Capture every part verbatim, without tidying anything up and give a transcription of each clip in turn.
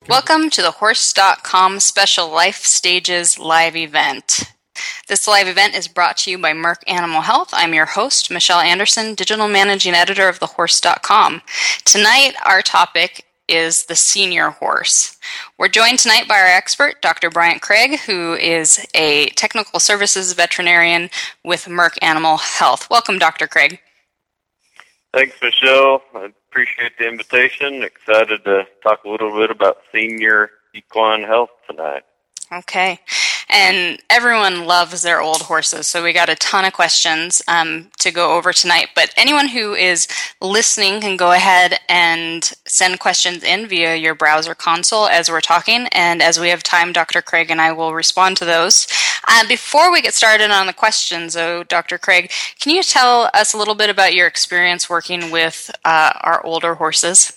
Welcome to the Horse dot com Special Life Stages live event. This live event is brought to you by Merck Animal Health. I'm your host, Michelle Anderson, Digital Managing Editor of the Horse dot com. Tonight, our topic is the senior horse. We're joined tonight by our expert, Doctor Bryant Craig, who is a technical services veterinarian with Merck Animal Health. Welcome, Doctor Craig. Thanks, Michelle. I appreciate the invitation. Excited to talk a little bit about senior equine health tonight. Okay. And everyone loves their old horses, so we got a ton of questions um, to go over tonight. But anyone who is listening can go ahead and send questions in via your browser console as we're talking. And as we have time, Doctor Craig and I will respond to those. Uh, before we get started on the questions, though, Doctor Craig, can you tell us a little bit about your experience working with uh, our older horses?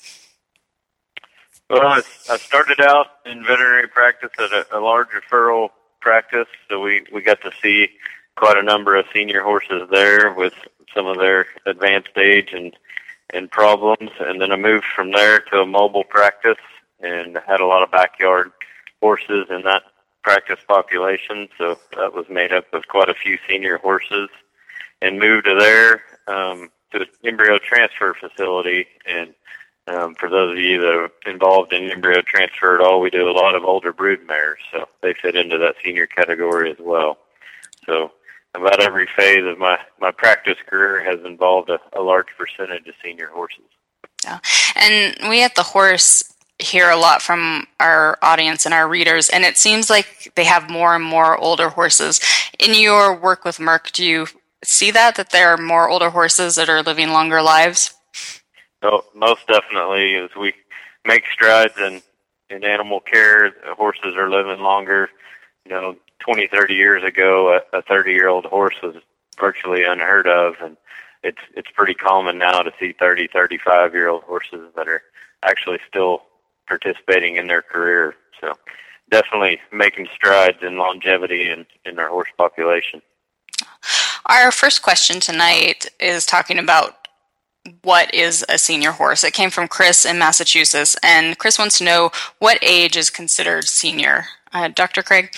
Well, I, I started out in veterinary practice at a, a large referral practice, so we, we got to see quite a number of senior horses there with some of their advanced age and, and problems. And then I moved from there to a mobile practice and had a lot of backyard horses in that practice population, so that was made up of quite a few senior horses, and moved to there um, to an embryo transfer facility. And Um, for those of you that are involved in embryo transfer at all, we do a lot of older brood mares, so they fit into that senior category as well. So about every phase of my, my practice career has involved a, a large percentage of senior horses. Yeah. And we at the Horse hear a lot from our audience and our readers, and it seems like they have more and more older horses. In your work with Merck, do you see that, that there are more older horses that are living longer lives? No, most definitely. As we make strides in, in animal care, the horses are living longer. You know, twenty, thirty years ago, a thirty-year-old horse was virtually unheard of, and it's it's pretty common now to see thirty, thirty-five-year-old horses that are actually still participating in their career. So definitely making strides in longevity in, in our horse population. Our first question tonight is talking about what is a senior horse. It came from Chris in Massachusetts, and Chris wants to know what age is considered senior. Uh, Doctor Craig?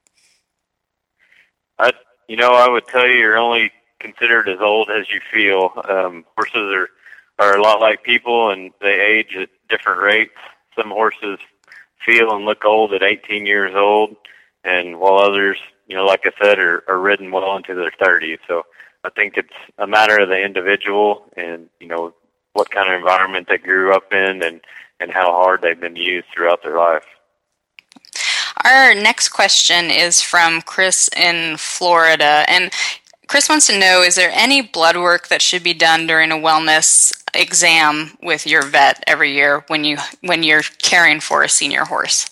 I, you know, I would tell you you're only considered as old as you feel. Um, horses are, are a lot like people, and they age at different rates. Some horses feel and look old at eighteen years old, and while others, you know, like I said, are, are ridden well into their thirties. So I think it's a matter of the individual and, you know, what kind of environment they grew up in and, and how hard they've been used throughout their life. Our next question is from Chris in Florida. And Chris wants to know, is there any blood work that should be done during a wellness exam with your vet every year when, you, when you're caring for a senior horse?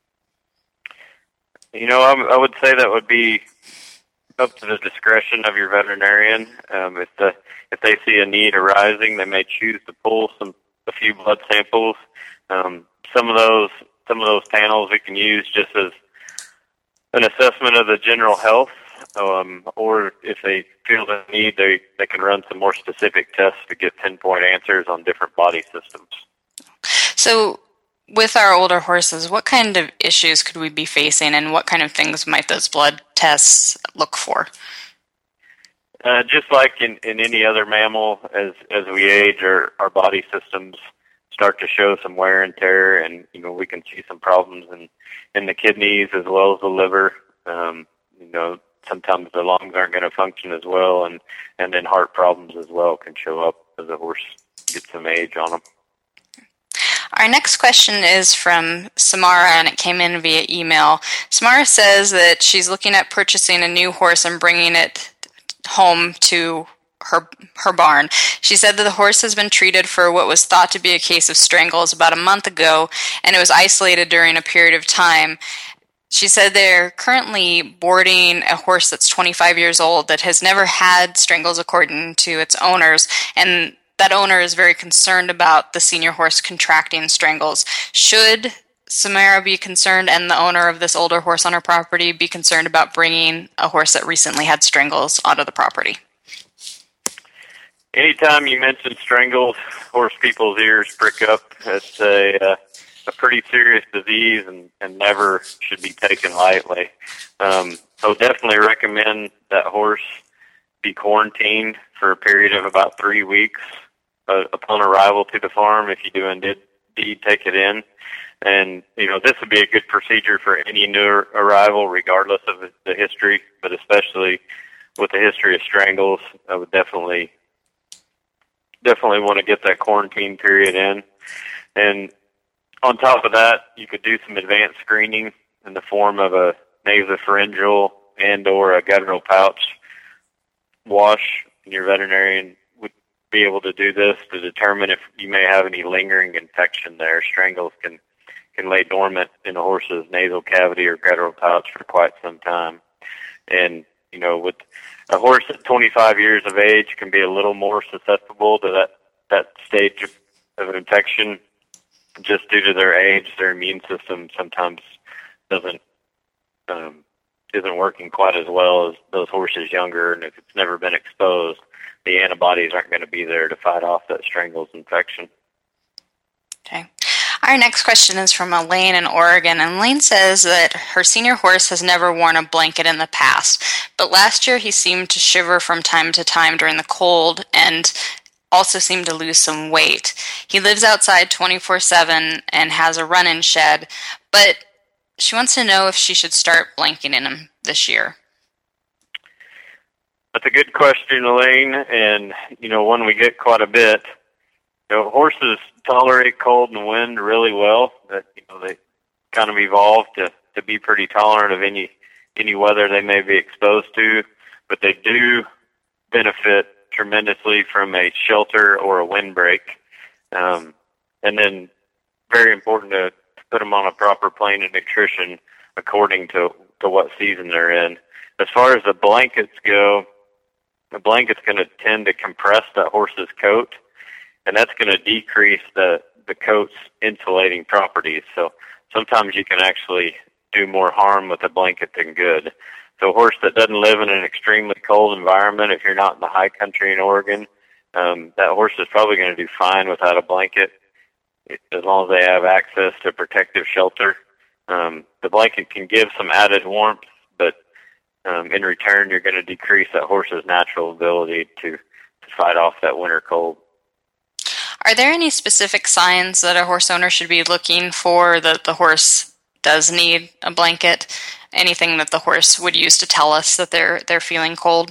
You know, I, I would say that would be up to the discretion of your veterinarian. Um, if the if they see a need arising, they may choose to pull some a few blood samples. Um, some of those some of those panels we can use just as an assessment of the general health, um, or if they feel the need, they they can run some more specific tests to get pinpoint answers on different body systems. So, with our older horses, what kind of issues could we be facing, and what kind of things might those blood tests look for? Uh, just like in, in any other mammal, as as we age, our, our body systems start to show some wear and tear, and you know we can see some problems in, in the kidneys as well as the liver. Um, you know, sometimes the lungs aren't going to function as well, and, and then heart problems as well can show up as a horse gets some age on them. Our next question is from Samara, and it came in via email. Samara says that she's looking at purchasing a new horse and bringing it home to her her barn. She said that the horse has been treated for what was thought to be a case of strangles about a month ago, and it was isolated during a period of time. She said they're currently boarding a horse that's twenty-five years old that has never had strangles according to its owners, and that owner is very concerned about the senior horse contracting strangles. Should Samara be concerned, and the owner of this older horse on her property be concerned about bringing a horse that recently had strangles onto the property? Anytime you mention strangles, horse people's ears prick up. It's a, uh, a pretty serious disease and, and never should be taken lightly. Um, so definitely recommend that horse be quarantined for a period of about three weeks uh, upon arrival to the farm if you do indeed, indeed take it in. And, you know, this would be a good procedure for any new arrival regardless of the history, but especially with the history of strangles, I would definitely definitely want to get that quarantine period in. And on top of that, you could do some advanced screening in the form of a nasopharyngeal and or a guttural pouch wash. Your veterinarian would be able to do this to determine if you may have any lingering infection there. Strangles can, can lay dormant in a horse's nasal cavity or guttural pouch for quite some time. And, you know, with a horse at twenty-five years of age can be a little more susceptible to that, that stage of, of infection just due to their age. Their immune system sometimes doesn't um, isn't working quite as well as those horses younger, and if it's never been exposed, the antibodies aren't going to be there to fight off that strangles infection. Okay. Our next question is from Elaine in Oregon, and Elaine says that her senior horse has never worn a blanket in the past, but last year he seemed to shiver from time to time during the cold and also seemed to lose some weight. He lives outside twenty-four seven and has a run-in shed, but she wants to know if she should start blanketing him this year. That's a good question, Elaine, and, you know, one we get quite a bit. You know, horses tolerate cold and wind really well. That, you know, they kind of evolved to, to be pretty tolerant of any any weather they may be exposed to, but they do benefit tremendously from a shelter or a windbreak. Um, and then very important to put them on a proper plane of nutrition according to, to what season they're in. As far as the blankets go, the blanket's going to tend to compress that horse's coat, and that's going to decrease the, the coat's insulating properties. So sometimes you can actually do more harm with a blanket than good. So a horse that doesn't live in an extremely cold environment, if you're not in the high country in Oregon, um, that horse is probably going to do fine without a blanket as long as they have access to protective shelter. Um, the blanket can give some added warmth, but um, in return you're going to decrease that horse's natural ability to, to fight off that winter cold. Are there any specific signs that a horse owner should be looking for that the horse does need a blanket? Anything that the horse would use to tell us that they're they're feeling cold?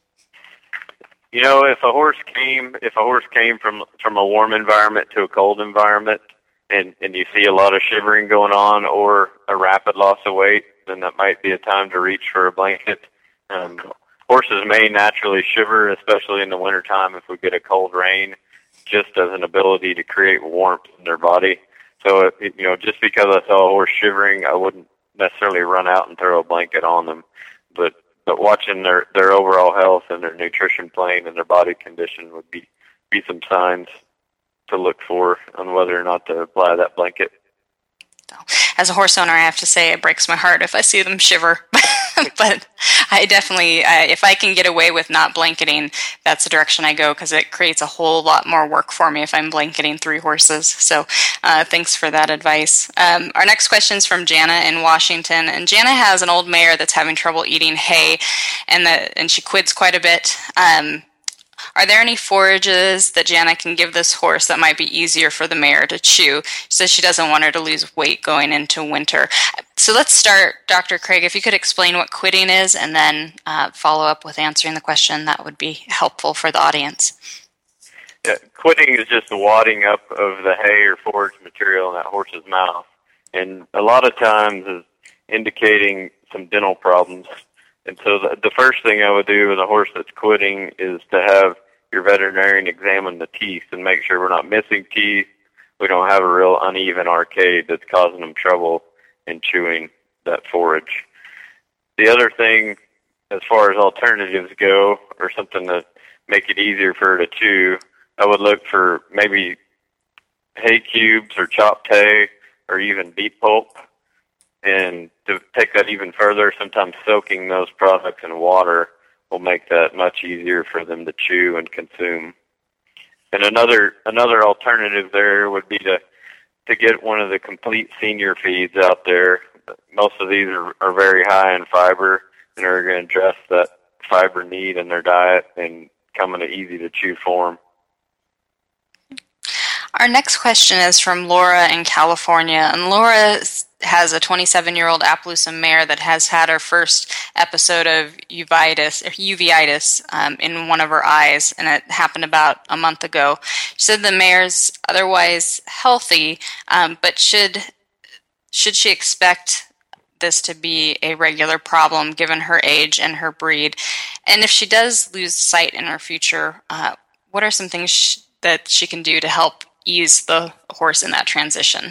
You know, if a horse came if a horse came from from a warm environment to a cold environment, and and you see a lot of shivering going on or a rapid loss of weight, then that might be a time to reach for a blanket. Um, horses may naturally shiver, especially in the wintertime if we get a cold rain, just as an ability to create warmth in their body. So, it, you know, just because I saw a horse shivering, I wouldn't necessarily run out and throw a blanket on them. But but watching their, their overall health and their nutrition plan and their body condition would be, be some signs to look for on whether or not to apply that blanket. As a horse owner, I have to say it breaks my heart if I see them shiver. But I definitely, uh, if I can get away with not blanketing, that's the direction I go, because it creates a whole lot more work for me if I'm blanketing three horses. So uh, thanks for that advice. Um, our next question is from Jana in Washington. And Jana has an old mare that's having trouble eating hay, and, the, and she quids quite a bit. Um, Are there any forages that Jana can give this horse that might be easier for the mare to chew? She says she doesn't want her to lose weight going into winter. So let's start, Doctor Craig, if you could explain what quidding is and then uh, follow up with answering the question, that would be helpful for the audience. Yeah, quidding is just the wadding up of the hay or forage material in that horse's mouth. And a lot of times is indicating some dental problems. And so the, the first thing I would do with a horse that's quidding is to have your veterinarian examine the teeth and make sure we're not missing teeth. We don't have a real uneven arcade that's causing them trouble in chewing that forage. The other thing, as far as alternatives go, or something that make it easier for her to chew, I would look for maybe hay cubes or chopped hay or even beet pulp. And to take that even further, sometimes soaking those products in water will make that much easier for them to chew and consume. And another another alternative there would be to to get one of the complete senior feeds out there. Most of these are, are very high in fiber and are going to address that fiber need in their diet and come in an easy-to-chew form. Our next question is from Laura in California, and Laura has a twenty-seven-year-old Appaloosa mare that has had her first episode of uveitis, or uveitis um, in one of her eyes, and it happened about a month ago. She said the mare's otherwise healthy, um, but should should she expect this to be a regular problem given her age and her breed? And if she does lose sight in her future, uh, what are some things sh- that she can do to help ease the horse in that transition?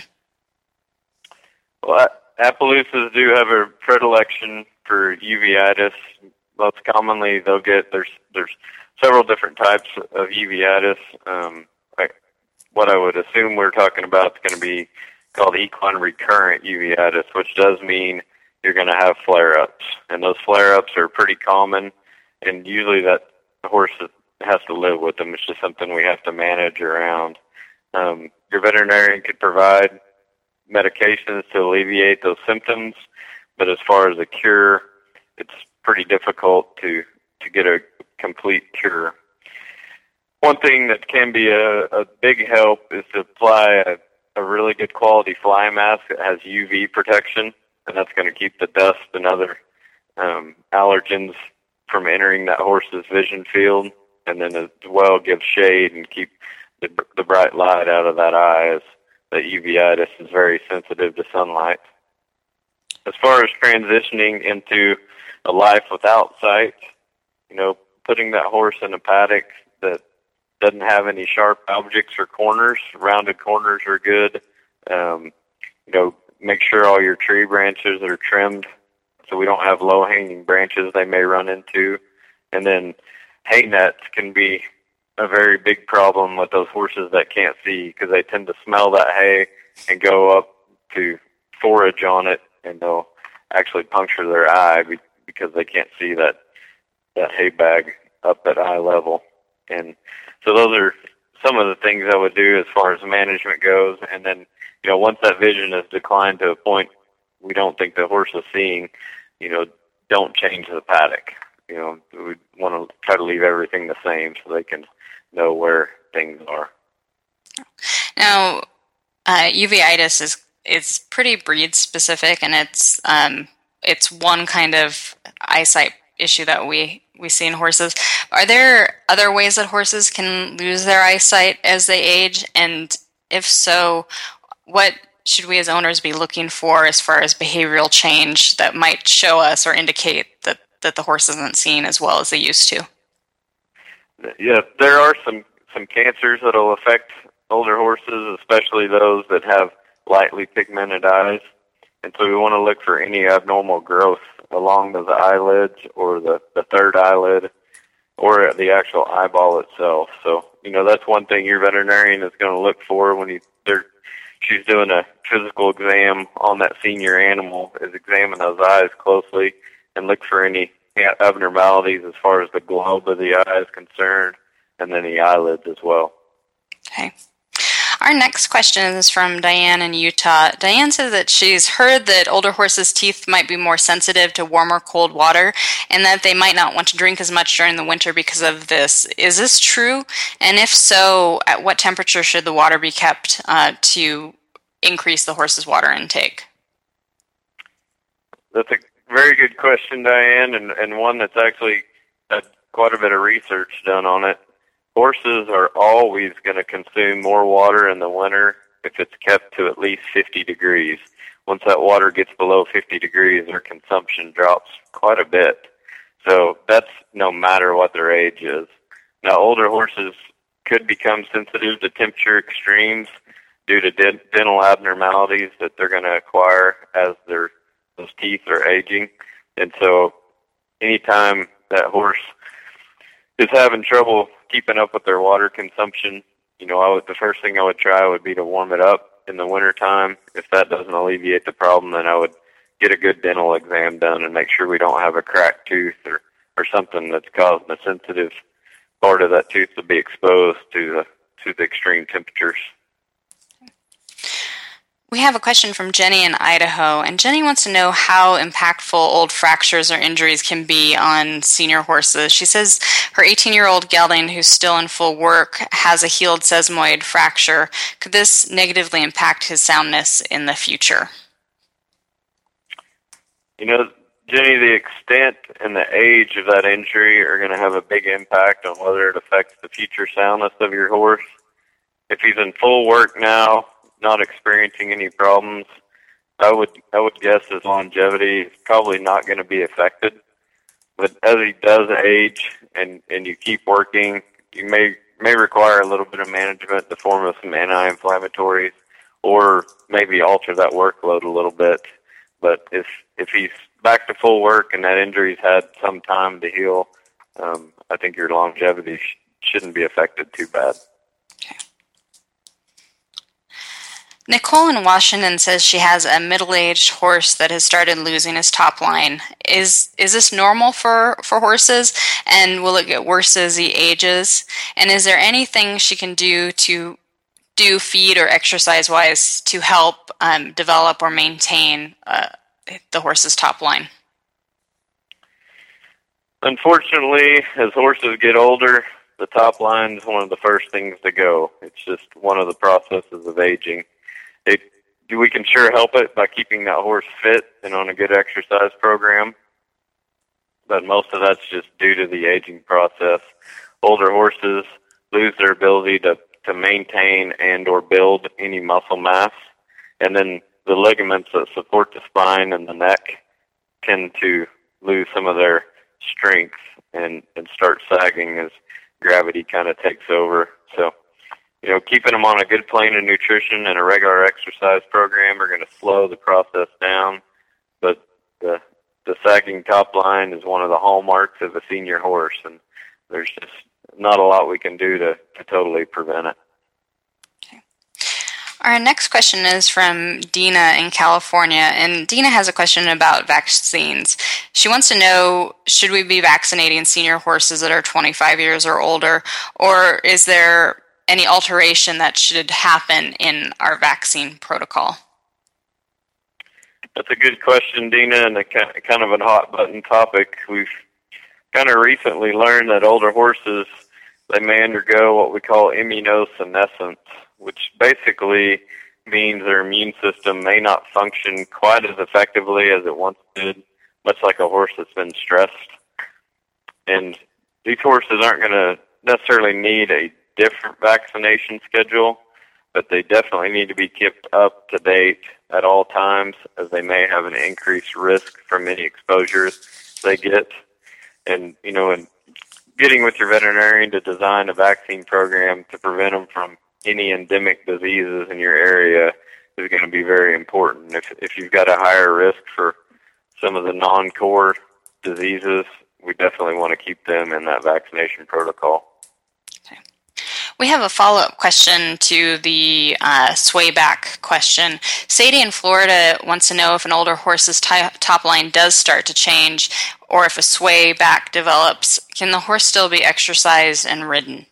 Well, Appaloosas do have a predilection for uveitis. Most commonly, they'll get there's there's several different types of uveitis. Um, I, what I would assume we're talking about is going to be called equine recurrent uveitis, which does mean you're going to have flare-ups, and those flare-ups are pretty common, and usually that horse has to live with them. It's just something we have to manage around. Um, your veterinarian could provide medications to alleviate those symptoms, but as far as a cure, it's pretty difficult to, to get a complete cure. One thing that can be a, a big help is to apply a, a really good quality fly mask that has U V protection, and that's going to keep the dust and other um, allergens from entering that horse's vision field, and then as well give shade and keep the, the bright light out of that eye, as that uveitis is very sensitive to sunlight. As far as transitioning into a life without sight, you know, putting that horse in a paddock that doesn't have any sharp objects or corners, rounded corners are good. Um, you know, make sure all your tree branches are trimmed so we don't have low-hanging branches they may run into. And then hay nets can be a very big problem with those horses that can't see, because they tend to smell that hay and go up to forage on it, and they'll actually puncture their eye because they can't see that that hay bag up at eye level. And so those are some of the things I would do as far as management goes. And then, you know, once that vision has declined to a point we don't think the horse is seeing, you know, don't change the paddock. You know, we want to try to leave everything the same so they can know where things are. Now, uh, uveitis is it's pretty breed specific, and it's um, it's one kind of eyesight issue that we, we see in horses. Are there other ways that horses can lose their eyesight as they age? And if so, what should we as owners be looking for as far as behavioral change that might show us or indicate that, that the horse isn't seeing as well as they used to? Yeah, there are some, some cancers that will affect older horses, especially those that have lightly pigmented eyes. And so we want to look for any abnormal growth along the eyelids or the, the third eyelid or at the actual eyeball itself. So, you know, that's one thing your veterinarian is going to look for when you, they're, she's doing a physical exam on that senior animal, is examine those eyes closely and look for any abnormalities as far as the globe of the eye is concerned, and then the eyelids as well. Okay. Our next question is from Diane in Utah. Diane says that she's heard that older horses' teeth might be more sensitive to warm or cold water, and that they might not want to drink as much during the winter because of this. Is this true? And if so, at what temperature should the water be kept uh, to increase the horse's water intake? That's a very good question, Diane, and, and one that's actually had quite a bit of research done on it. Horses are always going to consume more water in the winter if it's kept to at least fifty degrees. Once that water gets below fifty degrees, their consumption drops quite a bit. So that's no matter what their age is. Now, older horses could become sensitive to temperature extremes due to de- dental abnormalities that they're going to acquire as their those teeth are aging. And so anytime that horse is having trouble keeping up with their water consumption, you know, I would, the first thing I would try would be to warm it up in the wintertime. If that doesn't alleviate the problem, then I would get a good dental exam done and make sure we don't have a cracked tooth or, or something that's causing a sensitive part of that tooth to be exposed to the, to the extreme temperatures. We have a question from Jenny in Idaho, and Jenny wants to know how impactful old fractures or injuries can be on senior horses. She says her eighteen-year-old gelding, who's still in full work, has a healed sesamoid fracture. Could this negatively impact his soundness in the future? You know, Jenny, the extent and the age of that injury are going to have a big impact on whether it affects the future soundness of your horse. If he's in full work now, not experiencing any problems, I would I would guess his longevity is probably not going to be affected. But as he does age and, and you keep working, you may may require a little bit of management in the form of some anti-inflammatories, or maybe alter that workload a little bit. But if if he's back to full work and that injury's had some time to heal, um, I think your longevity sh- shouldn't be affected too bad. Nicole in Washington says she has a middle-aged horse that has started losing his top line. Is is this normal for, for horses, and will it get worse as he ages? And is there anything she can do to do feed or exercise-wise to help um, develop or maintain uh, the horse's top line? Unfortunately, as horses get older, the top line is one of the first things to go. It's just one of the processes of aging. It, we can sure help it by keeping that horse fit and on a good exercise program, but most of that's just due to the aging process. Older horses lose their ability to, to maintain and or build any muscle mass, and then the ligaments that support the spine and the neck tend to lose some of their strength and, and start sagging as gravity kind of takes over. So, you know, keeping them on a good plane of nutrition and a regular exercise program are going to slow the process down. But the the sagging top line is one of the hallmarks of a senior horse, and there's just not a lot we can do to, to totally prevent it. Okay. Our next question is from Dina in California, and Dina has a question about vaccines. She wants to know, should we be vaccinating senior horses that are twenty-five years or older, or is there any alteration that should happen in our vaccine protocol? That's a good question, Dina, and a kind of a hot-button topic. We've kind of recently learned that older horses, they may undergo what we call immunosenescence, which basically means their immune system may not function quite as effectively as it once did, much like a horse that's been stressed. And these horses aren't going to necessarily need a different vaccination schedule, but they definitely need to be kept up to date at all times, as they may have an increased risk from any exposures they get. And, you know, and getting with your veterinarian to design a vaccine program to prevent them from any endemic diseases in your area is going to be very important. If if you've got a higher risk for some of the non-core diseases, we definitely want to keep them in that vaccination protocol. We have a follow-up question to the uh, sway back question. Sadie in Florida wants to know if an older horse's t- top line does start to change, or if a sway back develops, can the horse still be exercised and ridden?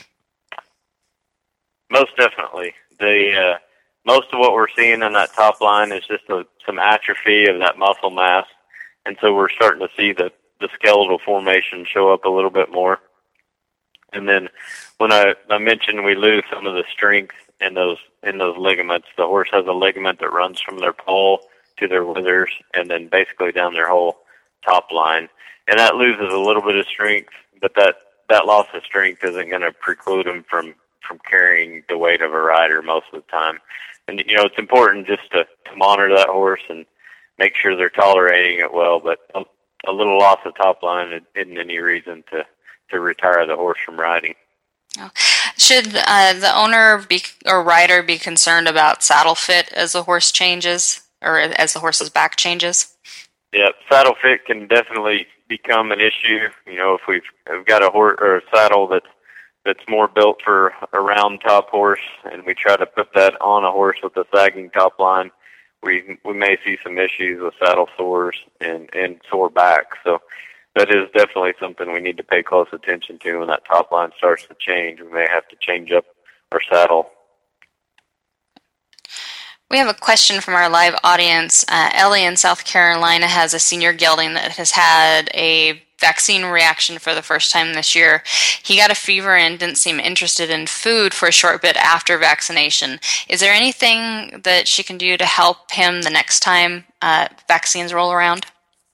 Most definitely. The uh, most of what we're seeing in that top line is just a, some atrophy of that muscle mass, and so we're starting to see the, the skeletal formation show up a little bit more. And then when I, I mentioned we lose some of the strength in those in those ligaments, the horse has a ligament that runs from their poll to their withers and then basically down their whole top line. And that loses a little bit of strength, but that, that loss of strength isn't going to preclude them from, from carrying the weight of a rider most of the time. And, you know, it's important just to, to monitor that horse and make sure they're tolerating it well, but a, a little loss of top line isn't any reason to to retire the horse from riding. Should uh, the owner be or rider be concerned about saddle fit as the horse changes, or as the horse's back changes? Yeah, saddle fit can definitely become an issue. You know, if we've, we've got a horse or a saddle that's that's more built for a round top horse, and we try to put that on a horse with a sagging top line, we we may see some issues with saddle sores and and sore back. So that is definitely something we need to pay close attention to when that top line starts to change. We may have to change up our saddle. We have a question from our live audience. Uh, Ellie in South Carolina has a senior gelding that has had a vaccine reaction for the first time this year. He got a fever and didn't seem interested in food for a short bit after vaccination. Is there anything that she can do to help him the next time uh, vaccines roll around?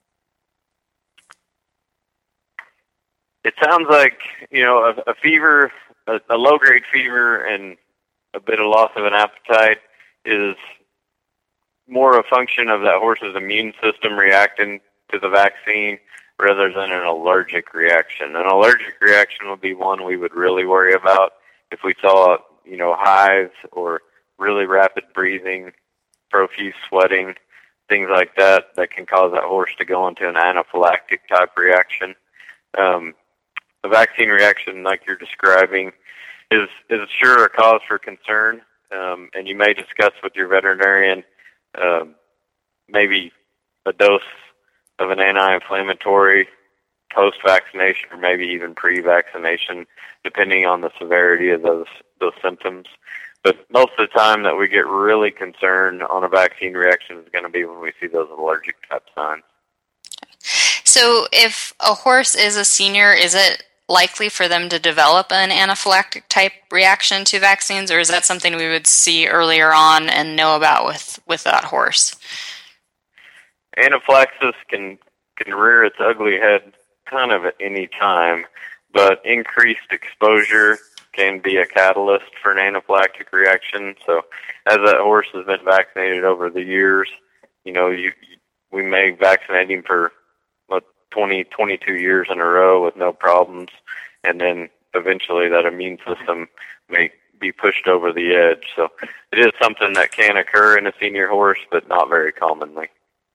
It sounds like, you know, a, a fever, a, a low-grade fever and a bit of loss of an appetite is more a function of that horse's immune system reacting to the vaccine rather than an allergic reaction. An allergic reaction would be one we would really worry about if we saw, you know, hives or really rapid breathing, profuse sweating, things like that that can cause that horse to go into an anaphylactic type reaction. Um, a vaccine reaction like you're describing is, is sure a cause for concern, um, and you may discuss with your veterinarian um, maybe a dose of an anti-inflammatory post-vaccination or maybe even pre-vaccination, depending on the severity of those those symptoms. But most of the time that we get really concerned on a vaccine reaction is going to be when we see those allergic type signs. So if a horse is a senior, is it likely for them to develop an anaphylactic type reaction to vaccines, or is that something we would see earlier on and know about with, with that horse? Anaphylaxis can, can rear its ugly head kind of at any time, but increased exposure can be a catalyst for an anaphylactic reaction. So as that horse has been vaccinated over the years, you know, you, we may vaccinate him for what, twenty, twenty-two years in a row with no problems, and then eventually that immune system may be pushed over the edge. So it is something that can occur in a senior horse, but not very commonly.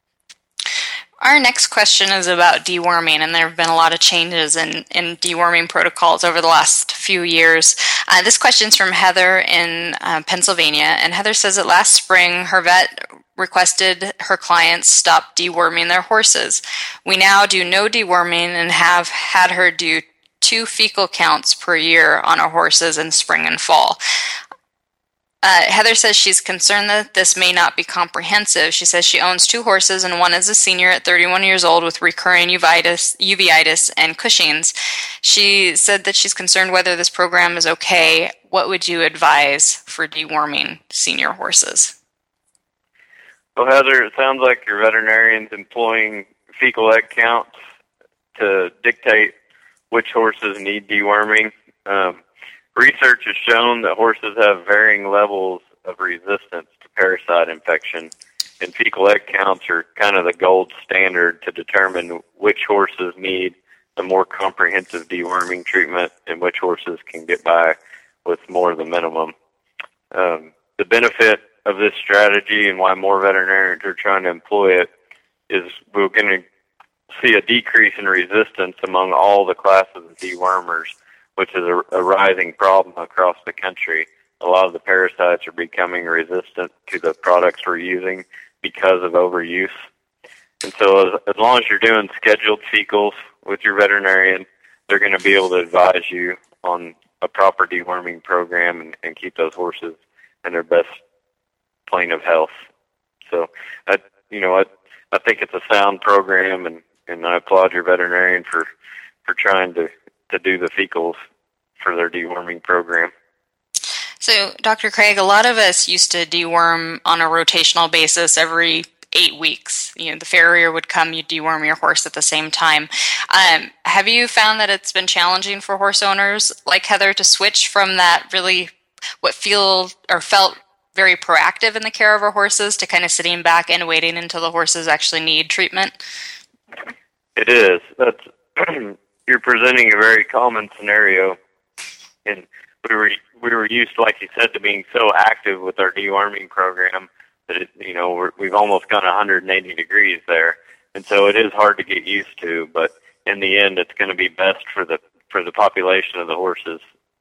Our next question is about deworming, and there have been a lot of changes in, in deworming protocols over the last few years. Uh, this question is from Heather in uh, Pennsylvania, and Heather says that last spring her vet requested her clients stop deworming their horses. We now do no deworming and have had her do two fecal counts per year on our horses in spring and fall. Uh, Heather says she's concerned that this may not be comprehensive. She says she owns two horses, and one is a senior at thirty-one years old with recurring uveitis, uveitis and Cushing's. She said that she's concerned whether this program is okay. What would you advise for deworming senior horses? Well, Heather, it sounds like your veterinarian's employing fecal egg counts to dictate which horses need deworming. Um, Research has shown that horses have varying levels of resistance to parasite infection, and fecal egg counts are kind of the gold standard to determine which horses need a more comprehensive deworming treatment and which horses can get by with more of the minimum. Um, the benefit of this strategy and why more veterinarians are trying to employ it is we're going to see a decrease in resistance among all the classes of dewormers, which is a, a rising problem across the country. A lot of the parasites are becoming resistant to the products we're using because of overuse. And so as, as long as you're doing scheduled fecals with your veterinarian, they're going to be able to advise you on a proper deworming program and, and keep those horses in their best plane of health. So, I, you know, I, I think it's a sound program, and, and I applaud your veterinarian for, for trying to to do the fecals for their deworming program. So, Doctor Craig, a lot of us used to deworm on a rotational basis every eight weeks. You know, the farrier would come, you'd deworm your horse at the same time. Um, have you found that it's been challenging for horse owners like Heather to switch from that really what feel or felt very proactive in the care of our horses to kind of sitting back and waiting until the horses actually need treatment? It is. That's You're presenting a very common scenario, and we were we were used, like you said, to being so active with our deworming program that it, you know we're, we've almost gone one hundred eighty degrees there, and so it is hard to get used to. But in the end, it's going to be best for the for the population of the horses.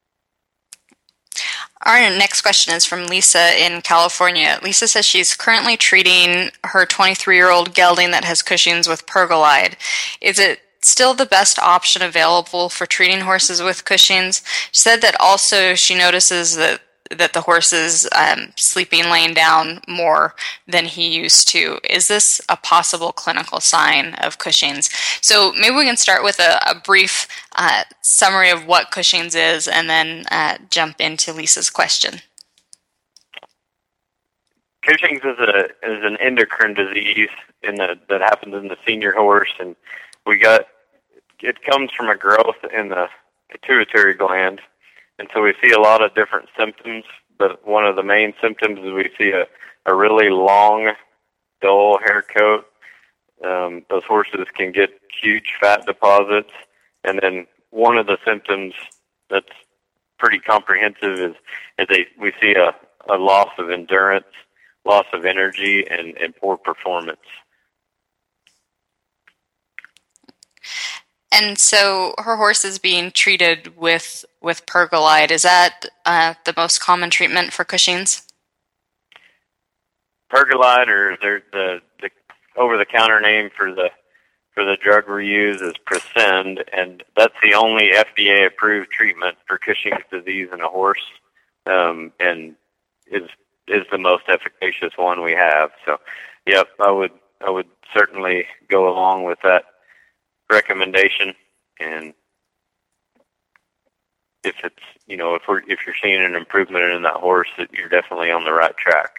Our next question is from Lisa in California. Lisa says she's currently treating her twenty-three-year-old gelding that has Cushing's with Pergolide. Is it still the best option available for treating horses with Cushing's? She said that also she notices that that the horse is um, sleeping laying down more than he used to. Is this a possible clinical sign of Cushing's? So maybe we can start with a, a brief uh, summary of what Cushing's is, and then uh, jump into Lisa's question. Cushing's is a is an endocrine disease in the that happens in the senior horse, and we got it comes from a growth in the pituitary gland. And so we see a lot of different symptoms, but one of the main symptoms is we see a, a really long, dull hair coat. Um, those horses can get huge fat deposits. And then one of the symptoms that's pretty comprehensive is, is they, we see a, a loss of endurance, loss of energy, and, and poor performance. And so her horse is being treated with with Pergolide. Is that uh, the most common treatment for Cushing's? Pergolide, or the, the the over-the-counter name for the for the drug we use, is Presend, and that's the only F D A-approved treatment for Cushing's disease in a horse, um, and is is the most efficacious one we have. So, yep, I would I would certainly go along with that recommendation, and if it's you know if we're if you're seeing an improvement in that horse, that you're definitely on the right track.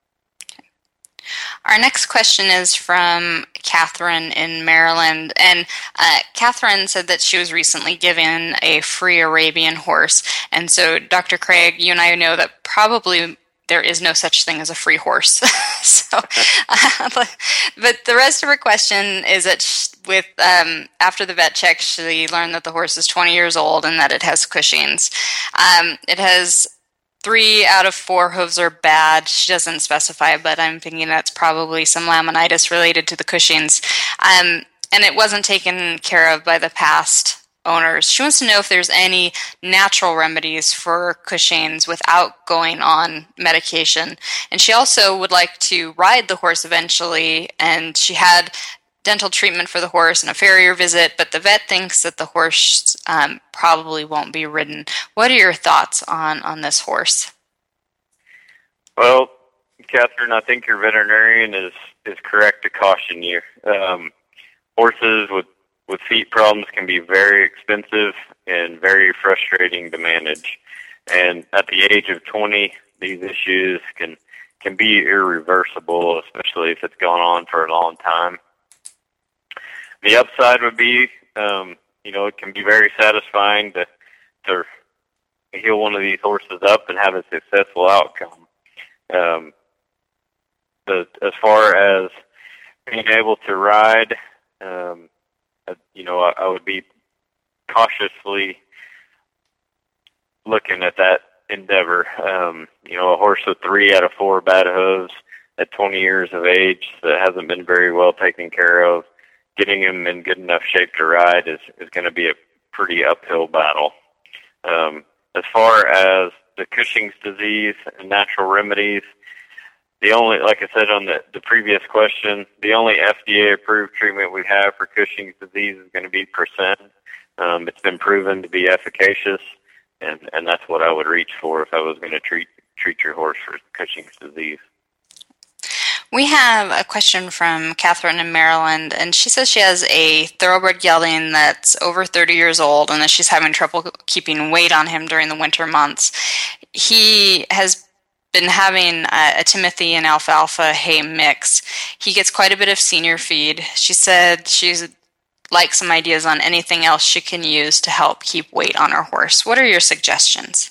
Our next question is from Catherine in Maryland, and uh, Catherine said that she was recently given a free Arabian horse, and so Doctor Craig, you and I know that probably there is no such thing as a free horse. so, uh, but, but the rest of her question is that she, with um, after the vet check, she learned that the horse is twenty years old and that it has Cushing's. Um, it has three out of four hooves are bad. She doesn't specify, but I'm thinking that's probably some laminitis related to the Cushing's. Um, and it wasn't taken care of by the past owners. She wants to know if there's any natural remedies for Cushing's without going on medication. And she also would like to ride the horse eventually, and she had dental treatment for the horse and a farrier visit, but the vet thinks that the horse um, probably won't be ridden. What are your thoughts on, on this horse? Well, Catherine, I think your veterinarian is, is correct to caution you. Um, horses with with feet problems can be very expensive and very frustrating to manage. And at the age of twenty, these issues can can be irreversible, especially if it's gone on for a long time. The upside would be, um, you know, it can be very satisfying to to heal one of these horses up and have a successful outcome. Um, but as far as being able to ride, um, you know, I, I would be cautiously looking at that endeavor. Um, you know, a horse with three out of four bad hooves at twenty years of age that hasn't been very well taken care of, getting him in good enough shape to ride is, is going to be a pretty uphill battle. Um, as far as the Cushing's disease and natural remedies, the only, like I said on the, the previous question, the only F D A-approved treatment we have for Cushing's disease is going to be Presend. Um, it's been proven to be efficacious, and, and that's what I would reach for if I was going to treat treat your horse for Cushing's disease. We have a question from Catherine in Maryland, and she says she has a thoroughbred gelding that's over thirty years old and that she's having trouble keeping weight on him during the winter months. He has been having a, a Timothy and alfalfa hay mix. He gets quite a bit of senior feed. She said she's like some ideas on anything else she can use to help keep weight on her horse. What are your suggestions?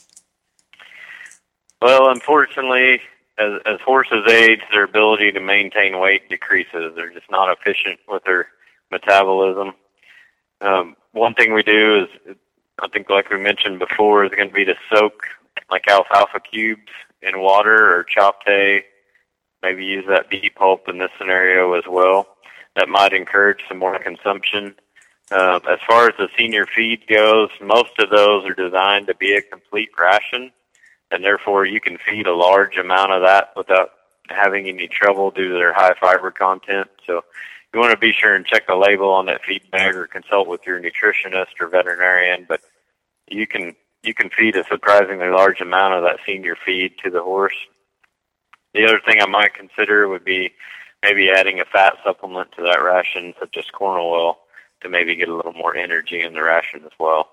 Well, unfortunately, as, as horses age, their ability to maintain weight decreases. They're just not efficient with their metabolism. Um, one thing we do is, I think like we mentioned before, is going to be to soak like alfalfa cubes in water or chopped hay. Maybe use that bee pulp in this scenario as well. That might encourage some more consumption. Uh, as far as the senior feed goes, most of those are designed to be a complete ration, and therefore you can feed a large amount of that without having any trouble due to their high fiber content. So you want to be sure and check the label on that feed bag or consult with your nutritionist or veterinarian, but you can you can feed a surprisingly large amount of that senior feed to the horse. The other thing I might consider would be maybe adding a fat supplement to that ration, such as corn oil, to maybe get a little more energy in the ration as well.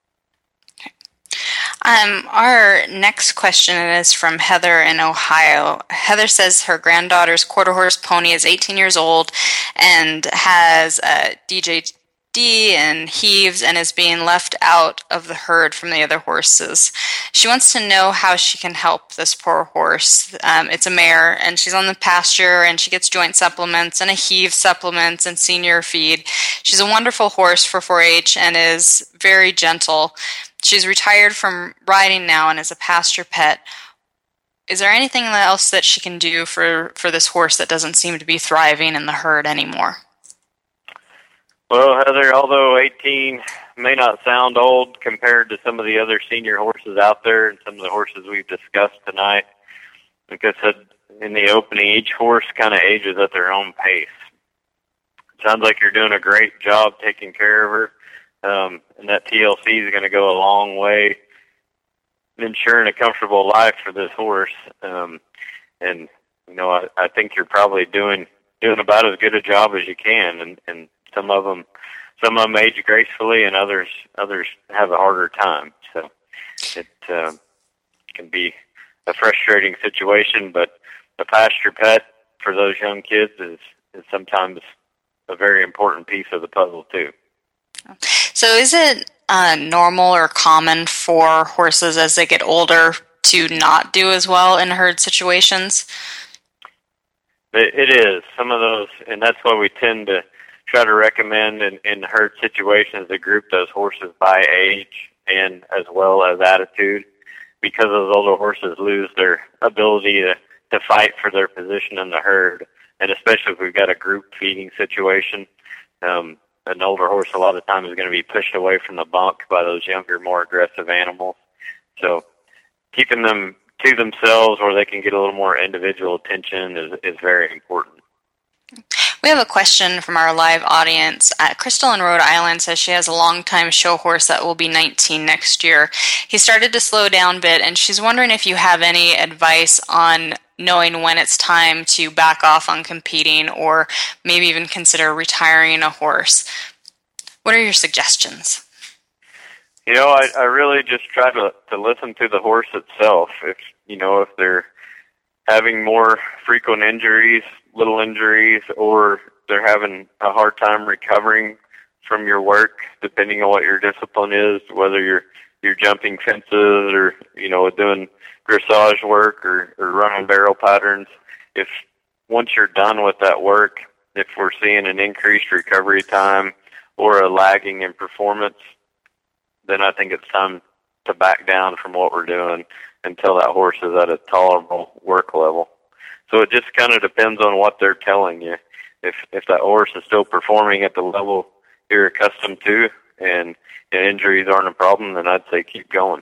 Um, our next question is from Heather in Ohio. Heather says her granddaughter's quarter horse pony is eighteen years old and has a D J D and heaves and is being left out of the herd from the other horses. She wants to know how she can help this poor horse. Um, it's a mare, and she's on the pasture, and she gets joint supplements and a heave supplements and senior feed. She's a wonderful horse for four H and is very gentle. She's retired from riding now and is a pasture pet. Is there anything else that she can do for, for this horse that doesn't seem to be thriving in the herd anymore? Well, Heather, although eighteen may not sound old compared to some of the other senior horses out there and some of the horses we've discussed tonight, like I said in the opening, each horse kind of ages at their own pace. It sounds like you're doing a great job taking care of her. Um, and that T L C is going to go a long way in ensuring a comfortable life for this horse. Um, and, you know, I, I think you're probably doing doing about as good a job as you can. And, and some of them, some of them age gracefully, and others others have a harder time. So it uh, can be a frustrating situation. But a pasture pet for those young kids is, is sometimes a very important piece of the puzzle too. So is it uh, normal or common for horses as they get older to not do as well in herd situations? It is. Some of those, and that's why we tend to try to recommend in, in herd situations to group those horses by age and as well as attitude, because those older horses lose their ability to, to fight for their position in the herd, and especially if we've got a group feeding situation. Um, An older horse a lot of times is going to be pushed away from the bunk by those younger, more aggressive animals. So keeping them to themselves where they can get a little more individual attention is, is very important. We have a question from our live audience. Uh, Crystal in Rhode Island says she has a long-time show horse that will be nineteen next year. He started to slow down a bit, and she's wondering if you have any advice on knowing when it's time to back off on competing or maybe even consider retiring a horse. What are your suggestions? You know, I, I really just try to, to listen to the horse itself. If, you know, if they're having more frequent injuries, little injuries, or they're having a hard time recovering from your work, depending on what your discipline is, whether you're you're jumping fences or, you know, doing dressage work or, or running barrel patterns. If once you're done with that work, if we're seeing an increased recovery time or a lagging in performance, then I think it's time to back down from what we're doing until that horse is at a tolerable work level. So it just kind of depends on what they're telling you. If if that horse is still performing at the level you're accustomed to and, and injuries aren't a problem, then I'd say keep going.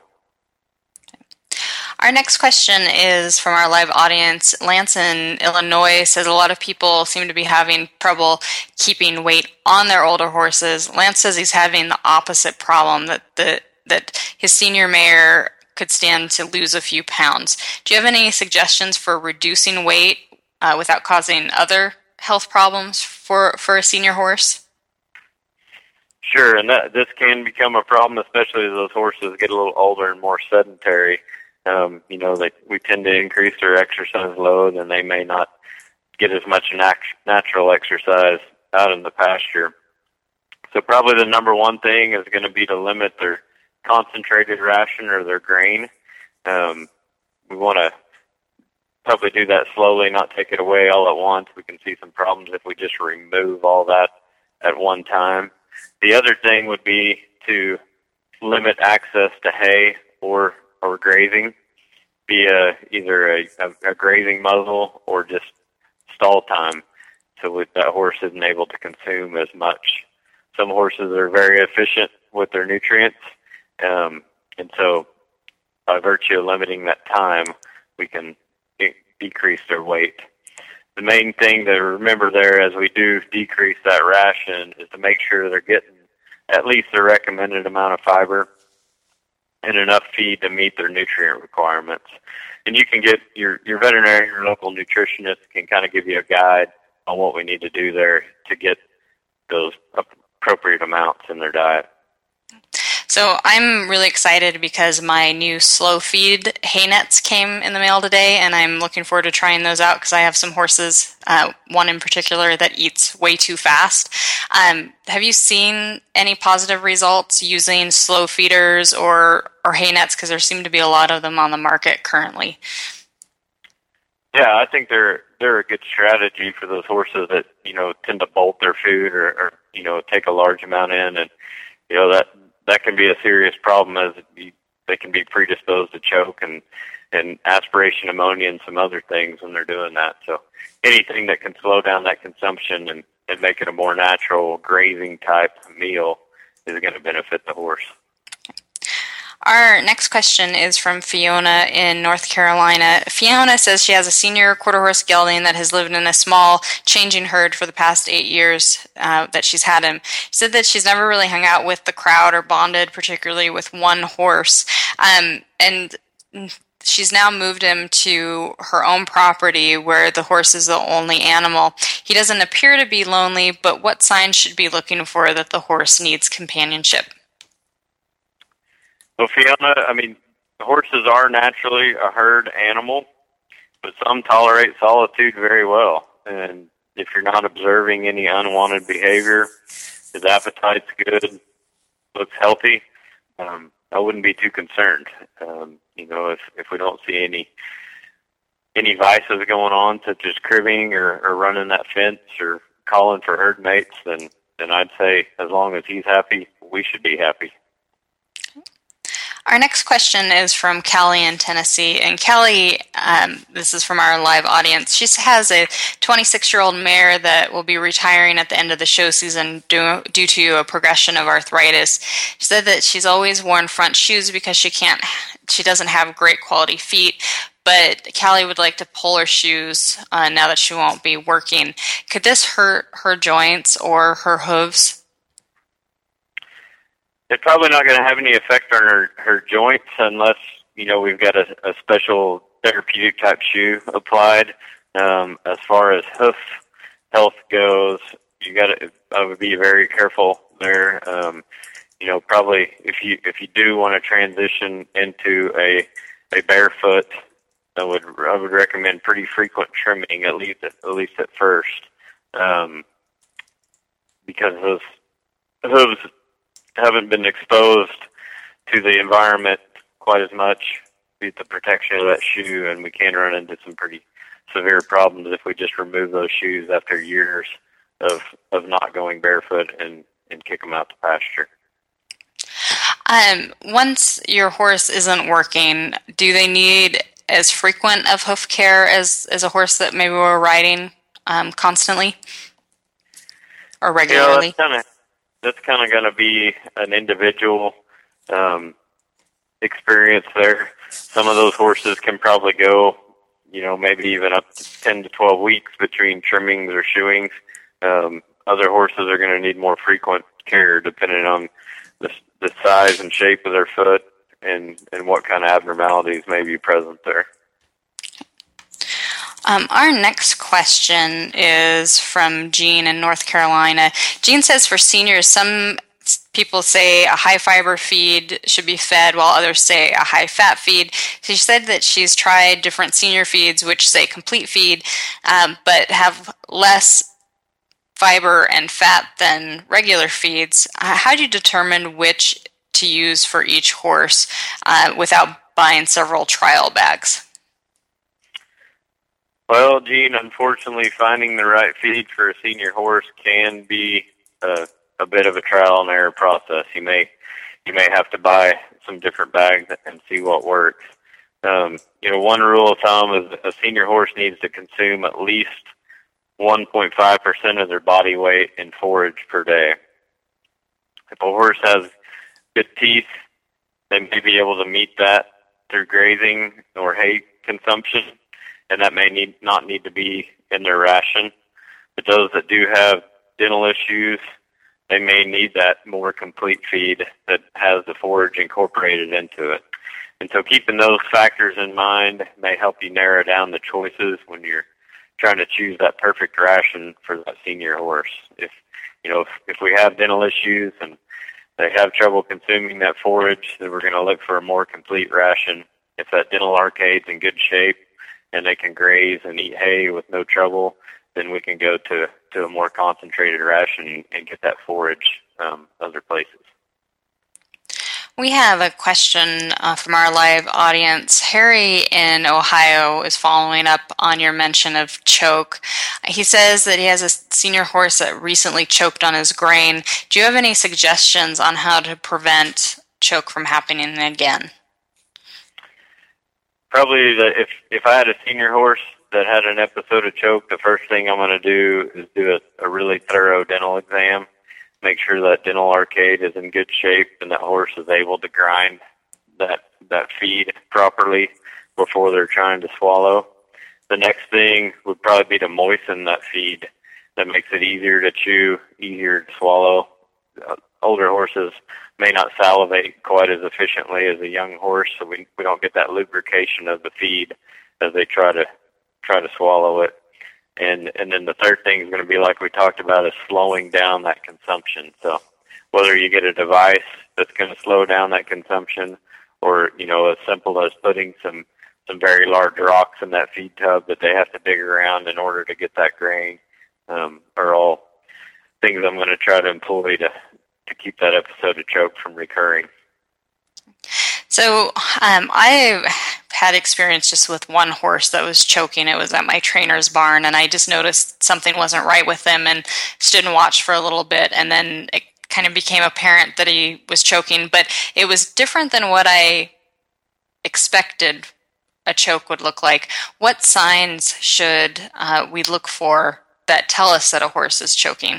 Our next question is from our live audience. Lance in Illinois says a lot of people seem to be having trouble keeping weight on their older horses. Lance says he's having the opposite problem, that the that his senior mare could stand to lose a few pounds. Do you have any suggestions for reducing weight uh, without causing other health problems for, for a senior horse? Sure, and that this can become a problem, especially as those horses get a little older and more sedentary. Um, you know, they, we tend to increase their exercise load, and they may not get as much nat- natural exercise out in the pasture. So probably the number one thing is going to be to limit their concentrated ration or their grain. Um, we want to probably do that slowly, not take it away all at once. We can see some problems if we just remove all that at one time. The other thing would be to limit access to hay or or grazing via either a, a, a grazing muzzle or just stall time, so that horse isn't able to consume as much. Some horses are very efficient with their nutrients, um, and so by virtue of limiting that time, we can de- decrease their weight. The main thing to remember there as we do decrease that ration is to make sure they're getting at least the recommended amount of fiber and enough feed to meet their nutrient requirements. And you can get your, your veterinarian or local nutritionist can kind of give you a guide on what we need to do there to get those appropriate amounts in their diet. So I'm really excited because my new slow feed hay nets came in the mail today, and I'm looking forward to trying those out because I have some horses, uh, one in particular that eats way too fast. Um, have you seen any positive results using slow feeders or, or hay nets? Because there seem to be a lot of them on the market currently. Yeah, I think they're they're a good strategy for those horses that, you know, tend to bolt their food or, or you know, take a large amount in, and you know that that can be a serious problem as you, they can be predisposed to choke and and aspiration pneumonia and some other things when they're doing that. So anything that can slow down that consumption and, and make it a more natural grazing type meal is going to benefit the horse. Our next question is from Fiona in North Carolina. Fiona says she has a senior quarter horse gelding that has lived in a small changing herd for the past eight years uh, that she's had him. She said that she's never really hung out with the crowd or bonded particularly with one horse. Um, and she's now moved him to her own property where the horse is the only animal. He doesn't appear to be lonely, but what signs should be looking for that the horse needs companionship? Well, Fiona, I mean, horses are naturally a herd animal, but some tolerate solitude very well. And if you're not observing any unwanted behavior, his appetite's good, looks healthy, um, I wouldn't be too concerned. Um, you know, if, if we don't see any any vices going on, such as cribbing or, or running that fence or calling for herd mates, then, then I'd say as long as he's happy, we should be happy. Our next question is from Callie in Tennessee. And Callie, um, this is from our live audience. She has a twenty-six-year-old mare that will be retiring at the end of the show season due, due to a progression of arthritis. She said that she's always worn front shoes because she can't, she doesn't have great quality feet. But Callie would like to pull her shoes uh, now that she won't be working. Could this hurt her joints or her hooves? It's probably not going to have any effect on her, her joints unless, you know, we've got a, a special therapeutic type shoe applied. Um, as far as hoof health goes, you got to, I would be very careful there. Um, you know, probably if you, if you do want to transition into a, a barefoot, I would, I would recommend pretty frequent trimming, at least, at, at least at first. Um, because those hooves haven't been exposed to the environment quite as much with the protection of that shoe, and we can run into some pretty severe problems if we just remove those shoes after years of of not going barefoot and, and kick them out to pasture. Um, once your horse isn't working, do they need as frequent of hoof care as, as a horse that maybe we're riding um, constantly or regularly? Yeah, that's kind of That's kind of going to be an individual um, experience there. Some of those horses can probably go, you know, maybe even up to ten to twelve weeks between trimmings or shoeings. Um, other horses are going to need more frequent care depending on the, the size and shape of their foot and, and what kind of abnormalities may be present there. Um, our next question is from Jean in North Carolina. Jean says for seniors, some people say a high-fiber feed should be fed while others say a high-fat feed. She said that she's tried different senior feeds, which say complete feed, um, but have less fiber and fat than regular feeds. Uh, how do you determine which to use for each horse uh, without buying several trial bags? Well, Gene, unfortunately, finding the right feed for a senior horse can be a, a bit of a trial and error process. You may you may have to buy some different bags and see what works. Um, you know, one rule of thumb is a senior horse needs to consume at least one point five percent of their body weight in forage per day. If a horse has good teeth, they may be able to meet that through grazing or hay consumption, and that may need not need to be in their ration. But those that do have dental issues, they may need that more complete feed that has the forage incorporated into it. And so keeping those factors in mind may help you narrow down the choices when you're trying to choose that perfect ration for that senior horse. If, you know, if, if we have dental issues and they have trouble consuming that forage, then we're going to look for a more complete ration. If that dental arcade's in good shape and they can graze and eat hay with no trouble, then we can go to, to a more concentrated ration and get that forage um, other places. We have a question uh, from our live audience. Harry in Ohio is following up on your mention of choke. He says that he has a senior horse that recently choked on his grain. Do you have any suggestions on how to prevent choke from happening again? Probably the, if, if I had a senior horse that had an episode of choke, the first thing I'm going to do is do a, a really thorough dental exam. Make sure that dental arcade is in good shape and that horse is able to grind that that feed properly before they're trying to swallow. The next thing would probably be to moisten that feed. That makes it easier to chew, easier to swallow. Uh, older horses may not salivate quite as efficiently as a young horse, so we we don't get that lubrication of the feed as they try to try to swallow it. And and then the third thing is going to be, like we talked about, is slowing down that consumption. So whether you get a device that's going to slow down that consumption, or, you know, as simple as putting some, some very large rocks in that feed tub that they have to dig around in order to get that grain, um, are all things I'm going to try to employ to, to keep that episode of choke from recurring. So um, I've had experience just with one horse that was choking. It was at my trainer's barn, and I just noticed something wasn't right with him and stood and watched for a little bit, and then it kind of became apparent that he was choking. But it was different than what I expected a choke would look like. What signs should uh, we look for that tell us that a horse is choking?